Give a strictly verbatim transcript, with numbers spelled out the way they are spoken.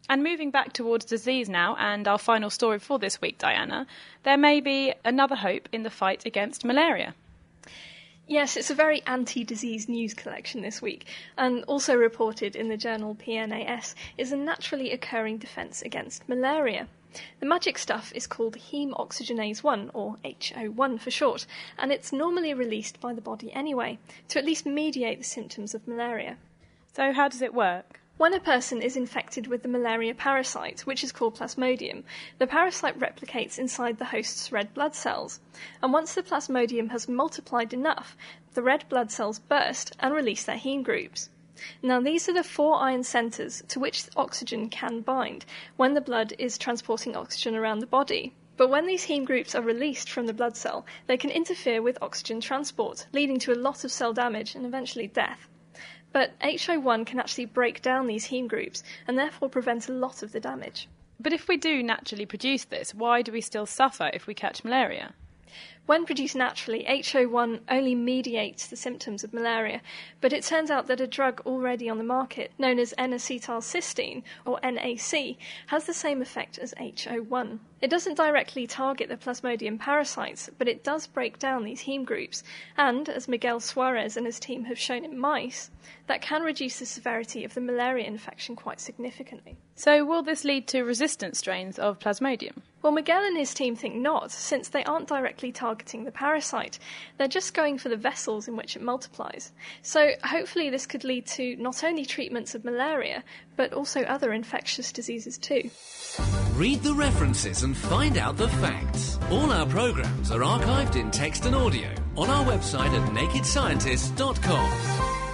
And moving back towards disease now, and our final story for this week, Diana, there may be another hope in the fight against malaria. Yes, it's a very anti-disease news collection this week, and also reported in the journal P N A S is a naturally occurring defence against malaria. The magic stuff is called heme oxygenase one, or H O one for short, and it's normally released by the body anyway, to at least mediate the symptoms of malaria. So how does it work? When a person is infected with the malaria parasite, which is called Plasmodium, the parasite replicates inside the host's red blood cells. And once the Plasmodium has multiplied enough, the red blood cells burst and release their heme groups. Now, these are the four iron centres to which oxygen can bind when the blood is transporting oxygen around the body. But when these heme groups are released from the blood cell, they can interfere with oxygen transport, leading to a lot of cell damage and eventually death. But H O one can actually break down these heme groups and therefore prevent a lot of the damage. But if we do naturally produce this, why do we still suffer if we catch malaria? When produced naturally, H O one only mediates the symptoms of malaria, but it turns out that a drug already on the market, known as N-acetylcysteine, or N A C, has the same effect as H O one. It doesn't directly target the Plasmodium parasites, but it does break down these heme groups, and, as Miguel Suarez and his team have shown in mice, that can reduce the severity of the malaria infection quite significantly. So will this lead to resistant strains of Plasmodium? Well, Miguel and his team think not, since they aren't directly targeting the parasite. They're just going for the vessels in which it multiplies. So hopefully this could lead to not only treatments of malaria, but also other infectious diseases too. Read the references and find out the facts. All our programmes are archived in text and audio on our website at naked scientist dot com.